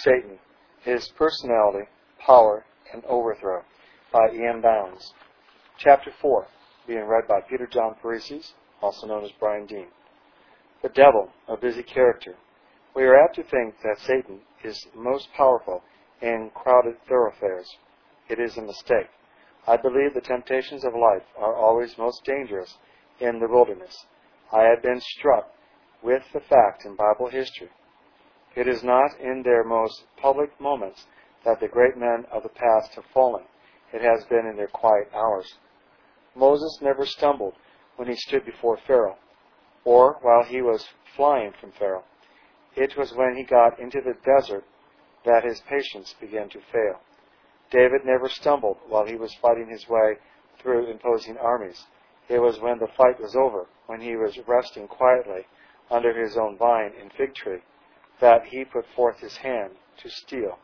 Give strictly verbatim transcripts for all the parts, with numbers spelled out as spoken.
Satan, His Personality, Power, and Overthrow by Ian Bounds. Chapter four, being read by Peter John Paresis, also known as Brian Dean. The devil, a busy character. We are apt to think that Satan is most powerful in crowded thoroughfares. It is a mistake. I believe the temptations of life are always most dangerous in the wilderness. I have been struck with the fact in Bible history. It is not in their most public moments that the great men of the past have fallen. It has been in their quiet hours. Moses never stumbled when he stood before Pharaoh, or while he was flying from Pharaoh. It was when he got into the desert that his patience began to fail. David never stumbled while he was fighting his way through imposing armies. It was when the fight was over, when he was resting quietly under his own vine and fig tree, that he put forth his hand to steal.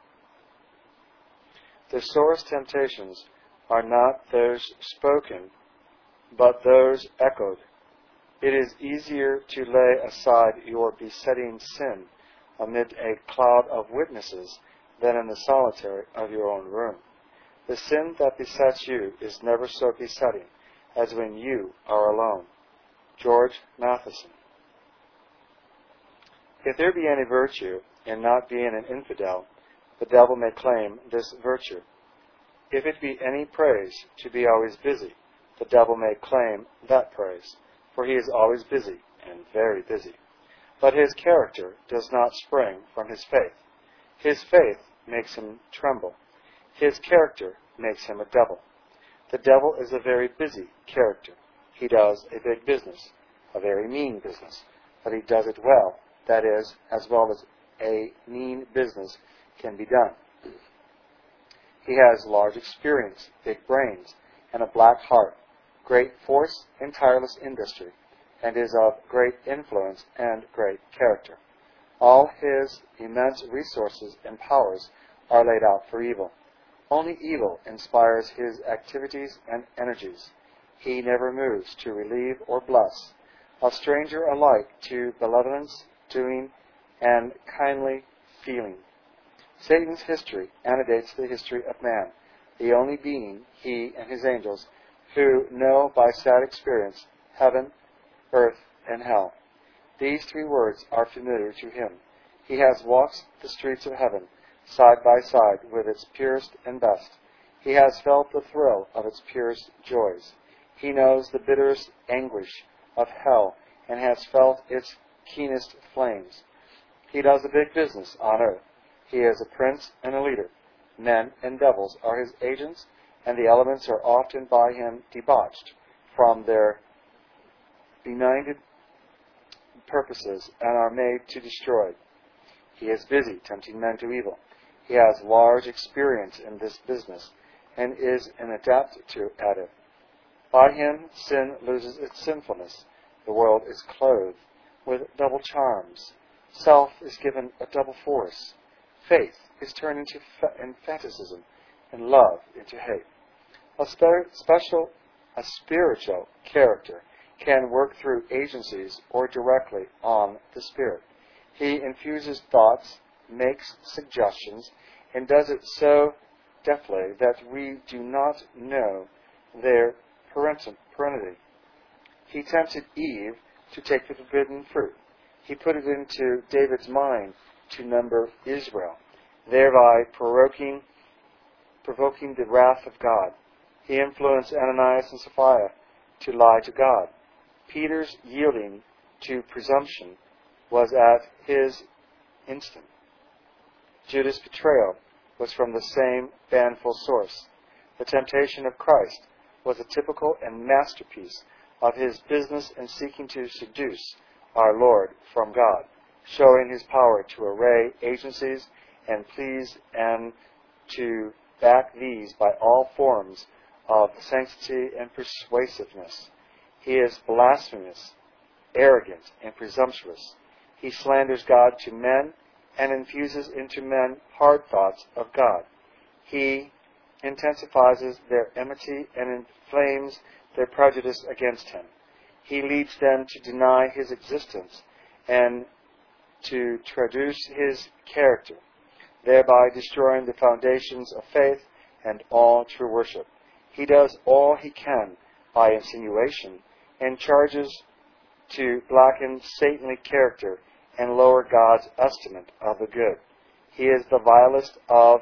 The sorest temptations are not those spoken, but those echoed. It is easier to lay aside your besetting sin amid a cloud of witnesses than in the solitary of your own room. The sin that besets you is never so besetting as when you are alone. George Matheson. If there be any virtue in not being an infidel, the devil may claim this virtue. If it be any praise to be always busy, the devil may claim that praise, for he is always busy and very busy. But his character does not spring from his faith. His faith makes him tremble. His character makes him a devil. The devil is a very busy character. He does a big business, a very mean business, but he does it well. That is, as well as a mean business can be done. He has large experience, big brains, and a black heart, great force and tireless industry, and is of great influence and great character. All his immense resources and powers are laid out for evil. Only evil inspires his activities and energies. He never moves to relieve or bless, a stranger alike to benevolence, doing, and kindly feeling. Satan's history antedates the history of man, the only being, he and his angels, who know by sad experience heaven, earth, and hell. These three words are familiar to him. He has walked the streets of heaven, side by side with its purest and best. He has felt the thrill of its purest joys. He knows the bitterest anguish of hell and has felt its keenest flames. He does a big business on earth. He is a prince and a leader. Men and devils are his agents, and the elements are often by him debauched from their benighted purposes and are made to destroy. He is busy tempting men to evil. He has large experience in this business and is an adept to at it. By him sin loses its sinfulness. The world is clothed with double charms. Self is given a double force. Faith is turned into fanaticism, and love into hate. A spe- special, a spiritual character can work through agencies or directly on the Spirit. He infuses thoughts, makes suggestions, and does it so deftly that we do not know their parenity. He tempted Eve to take the forbidden fruit. He put it into David's mind to number Israel, thereby provoking, provoking the wrath of God. He influenced Ananias and Sapphira to lie to God. Peter's yielding to presumption was at his instant. Judas' betrayal was from the same banful source. The temptation of Christ was a typical and masterpiece of his business in seeking to seduce our Lord from God, showing his power to array agencies and please and to back these by all forms of sanctity and persuasiveness. He is blasphemous, arrogant, and presumptuous. He slanders God to men and infuses into men hard thoughts of God. He intensifies their enmity and inflames their prejudice against him. He leads them to deny his existence and to traduce his character. thereby destroying the foundations of faith and all true worship. He does all he can by insinuation and charges to blacken saintly character and lower God's estimate of the good. He is the vilest of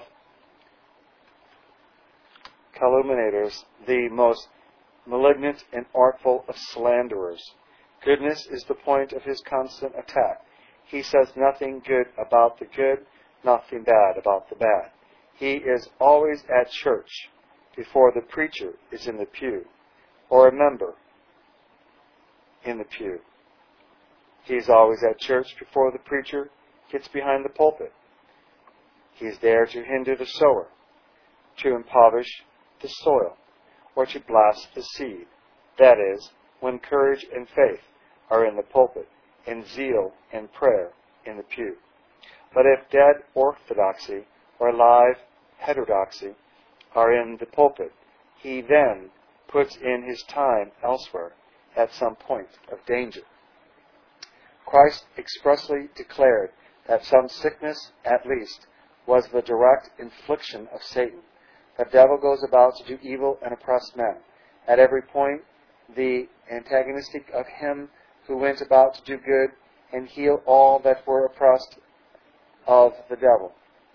calumniators, the most malignant and artful of slanderers. Goodness is the point of his constant attack. He says nothing good about the good, nothing bad about the bad. He is always at church before the preacher is in the pew, or a member in the pew. He's always at church before the preacher gets behind the pulpit. He's there to hinder the sower, to impoverish the soil, or to blast the seed. That is, when courage and faith are in the pulpit, and zeal and prayer in the pew. But if dead orthodoxy or live heterodoxy are in the pulpit, he then puts in his time elsewhere at some point of danger. Christ expressly declared that some sickness, at least, was the direct infliction of Satan. The devil goes about to do evil and oppress men. At every point, the antagonistic of him who went about to do good and heal all that were oppressed of the devil.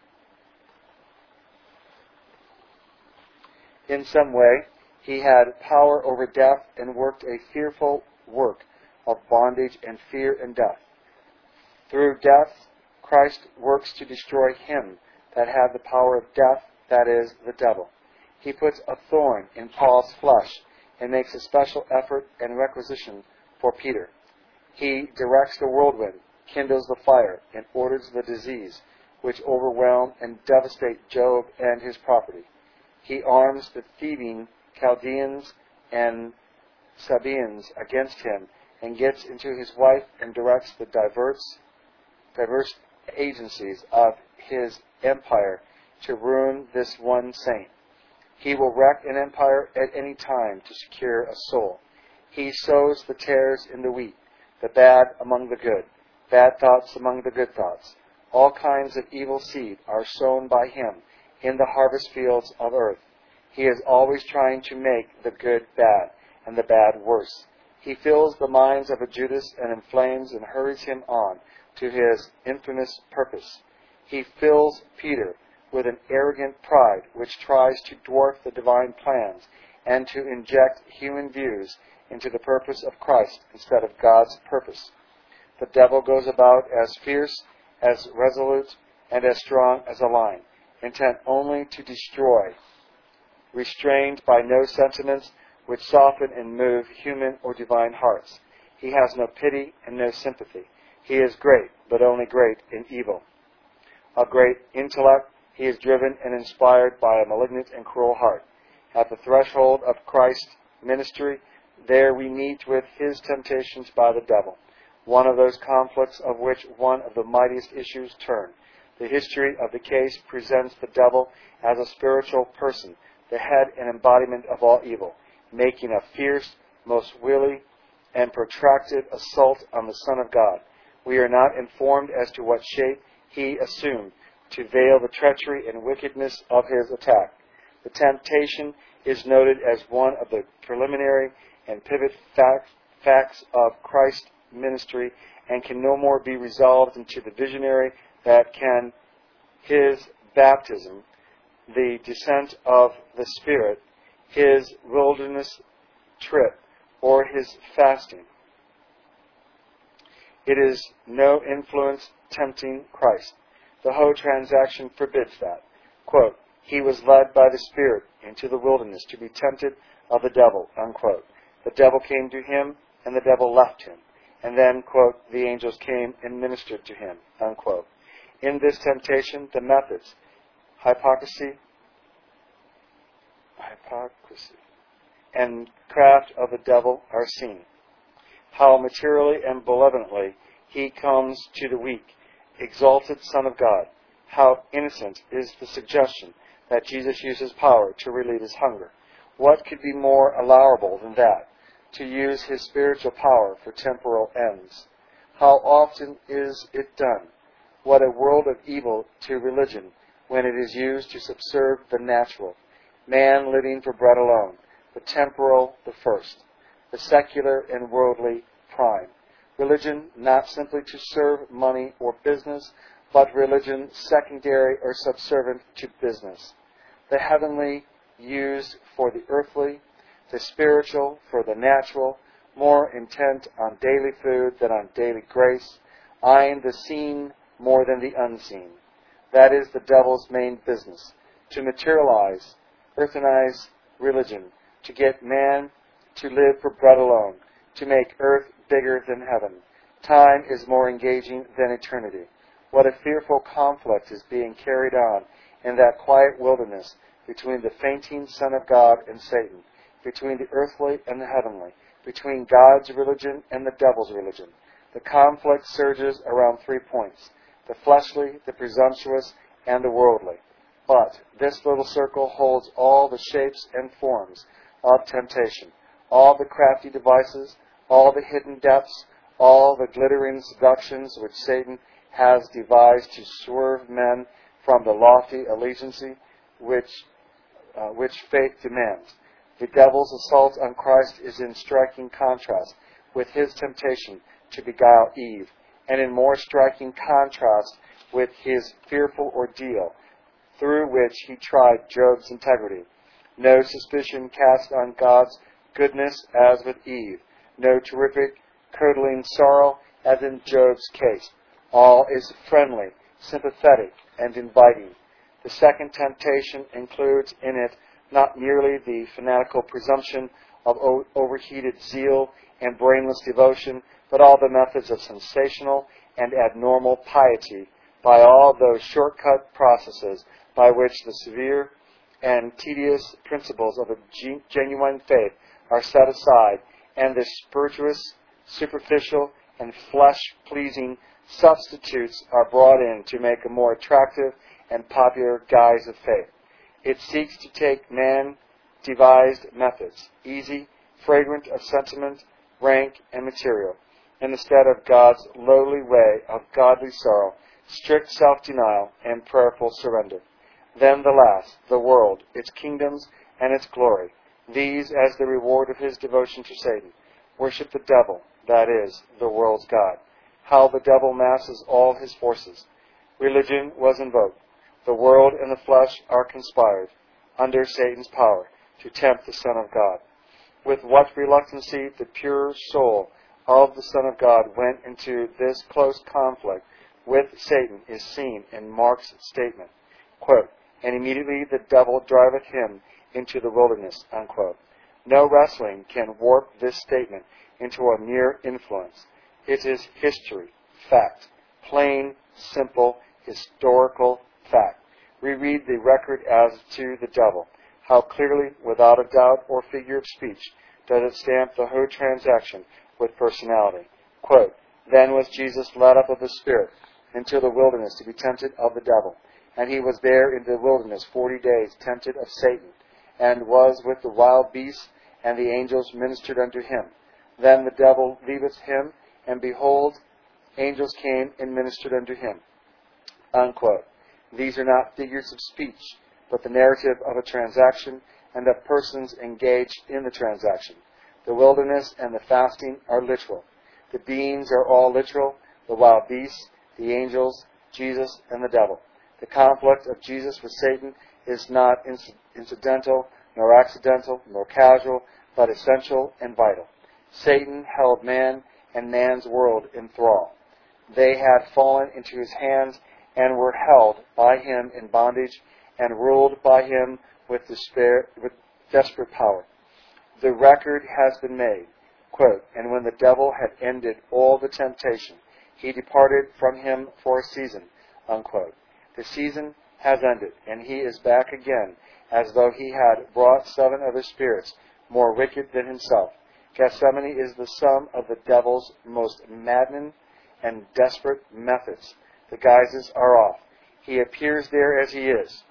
In some way, he had power over death and worked a fearful work of bondage and fear and death. Through death, Christ works to destroy him that had the power of death, that is, the devil. He puts a thorn in Paul's flesh and makes a special effort and requisition for Peter. He directs the whirlwind, kindles the fire, and orders the disease which overwhelm and devastate Job and his property. He arms the thieving Chaldeans and Sabaeans against him and gets into his wife and directs the diverse, diverse agencies of his empire to ruin this one saint. He will wreck an empire at any time to secure a soul. He sows the tares in the wheat, the bad among the good, bad thoughts among the good thoughts. All kinds of evil seed are sown by him in the harvest fields of earth. He is always trying to make the good bad and the bad worse. He fills the minds of a Judas and inflames and hurries him on to his infamous purpose. He fills Peter with an arrogant pride which tries to dwarf the divine plans and to inject human views into the purpose of Christ instead of God's purpose. The devil goes about as fierce, as resolute, and as strong as a lion, intent only to destroy, restrained by no sentiments which soften and move human or divine hearts. He has no pity and no sympathy. He is great, but only great in evil. Of great intellect, he is driven and inspired by a malignant and cruel heart. At the threshold of Christ's ministry, there we meet with his temptations by the devil, one of those conflicts of which one of the mightiest issues turn. The history of the case presents the devil as a spiritual person, the head and embodiment of all evil, making a fierce, most wily, and protracted assault on the Son of God. We are not informed as to what shape he assumed to veil the treachery and wickedness of his attack. The temptation is noted as one of the preliminary and pivot fact, facts of Christ's ministry and can no more be resolved into the visionary that can his baptism, the descent of the Spirit, his wilderness trip, or his fasting. It is no influence tempting Christ. The whole transaction forbids that. Quote, he was led by the Spirit into the wilderness to be tempted of the devil, unquote. The devil came to him, and the devil left him. And then, quote, the angels came and ministered to him, unquote. In this temptation, the methods, hypocrisy, hypocrisy, and craft of the devil are seen. How materially and benevolently he comes to the weak, exalted Son of God. How innocent is the suggestion that Jesus uses power to relieve his hunger. What could be more allowable than that? To use his spiritual power for temporal ends. How often is it done? What a world of evil to religion when it is used to subserve the natural, man living for bread alone, the temporal the first, the secular and worldly prime. Religion not simply to serve money or business, but religion secondary or subservient to business. The heavenly used for the earthly, the spiritual for the natural, more intent on daily food than on daily grace, eyeing the seen more than the unseen. That is the devil's main business, to materialize, earthenize religion, to get man to live for bread alone, to make earth bigger than heaven. Time is more engaging than eternity. What a fearful conflict is being carried on in that quiet wilderness between the fainting Son of God and Satan, between the earthly and the heavenly, between God's religion and the devil's religion. The conflict surges around three points: the fleshly, the presumptuous, and the worldly. But this little circle holds all the shapes and forms of temptation, all the crafty devices, all the hidden depths, all the glittering seductions which Satan has devised to swerve men from the lofty allegiance which, uh, which faith demands. The devil's assault on Christ is in striking contrast with his temptation to beguile Eve, and in more striking contrast with his fearful ordeal through which he tried Job's integrity. No suspicion cast on God's goodness as with Eve, no terrific, curdling sorrow as in Job's case. All is friendly, sympathetic, and inviting. The second temptation includes in it not merely the fanatical presumption of o- overheated zeal and brainless devotion, but all the methods of sensational and abnormal piety, by all those shortcut processes by which the severe and tedious principles of a gen- genuine faith are set aside, and the spirituous, superficial, and flesh-pleasing substitutes are brought in to make a more attractive and popular guise of faith. It seeks to take man-devised methods, easy, fragrant of sentiment, rank, and material, and instead of God's lowly way of godly sorrow, strict self-denial, and prayerful surrender. Then the last, the world, its kingdoms, and its glory. These, as the reward of his devotion to Satan, worship the devil, that is, the world's God. How the devil masses all his forces. Religion was invoked. The world and the flesh are conspired, under Satan's power, to tempt the Son of God. With what reluctancy the pure soul of the Son of God went into this close conflict with Satan is seen in Mark's statement. Quote, "And immediately the devil driveth him into the wilderness." Unquote. No wrestling can warp this statement into a mere influence. It is history, fact, plain, simple, historical fact. Reread the record as to the devil. How clearly, without a doubt or figure of speech, does it stamp the whole transaction with personality. Quote, "Then was Jesus led up of the Spirit into the wilderness to be tempted of the devil. And he was there in the wilderness forty days, tempted of Satan, and was with the wild beasts, and the angels ministered unto him. Then the devil leaveth him, and behold, angels came and ministered unto him." Unquote. These are not figures of speech, but the narrative of a transaction and of persons engaged in the transaction. The wilderness and the fasting are literal. The beings are all literal, the wild beasts, the angels, Jesus, and the devil. The conflict of Jesus with Satan is not incidental, nor accidental, nor casual, but essential and vital. Satan held man and man's world in thrall. They had fallen into his hands and were held by him in bondage and ruled by him with despair, with desperate power. The record has been made. Quote, "And when the devil had ended all the temptation, he departed from him for a season." Unquote. The season has ended, and he is back again, as though he had brought seven other spirits more wicked than himself. Gethsemane is the sum of the devil's most maddening and desperate methods. The guises are off. He appears there as he is.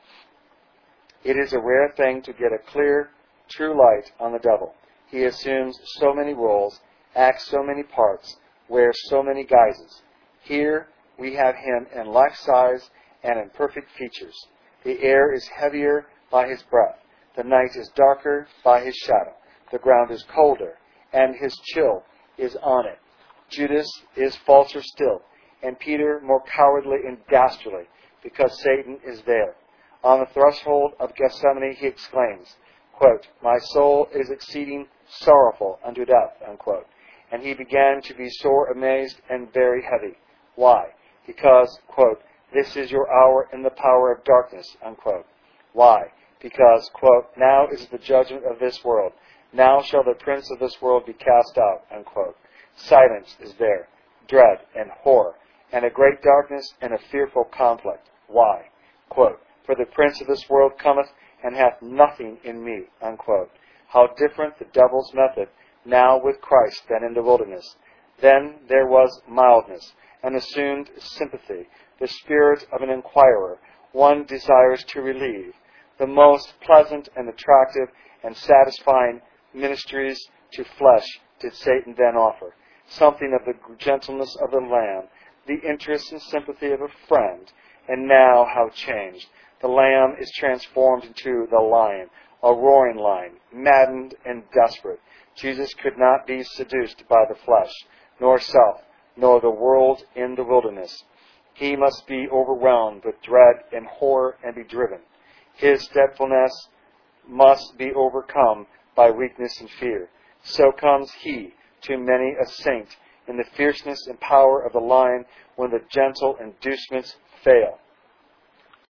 It is a rare thing to get a clear, true light on the devil. He assumes so many roles, acts so many parts, wears so many guises. Here, we have him in life size and in perfect features. The air is heavier by his breath. The night is darker by his shadow. The ground is colder, and his chill is on it. Judas is falser still, and Peter more cowardly and dastardly, because Satan is there. On the threshold of Gethsemane he exclaims, quote, "My soul is exceeding sorrowful unto death," unquote. And he began to be sore amazed and very heavy. Why? Because, quote, "This is your hour in the power of darkness," unquote. Why? Because, quote, "Now is the judgment of this world. Now shall the prince of this world be cast out," unquote. Silence is there, dread and horror, and a great darkness and a fearful conflict. Why? Quote, "For the prince of this world cometh and hath nothing in me," unquote. How different the devil's method now with Christ than in the wilderness. Then there was mildness, an assumed sympathy, the spirit of an inquirer, one desires to relieve. The most pleasant and attractive and satisfying ministries to flesh did Satan then offer. Something of the gentleness of the lamb, the interest and sympathy of a friend, and now how changed. The lamb is transformed into the lion, a roaring lion, maddened and desperate. Jesus could not be seduced by the flesh, nor self, nor the world in the wilderness. He must be overwhelmed with dread and horror and be driven. His steadfastness must be overcome by weakness and fear. So comes he to many a saint in the fierceness and power of the lion when the gentle inducements fail.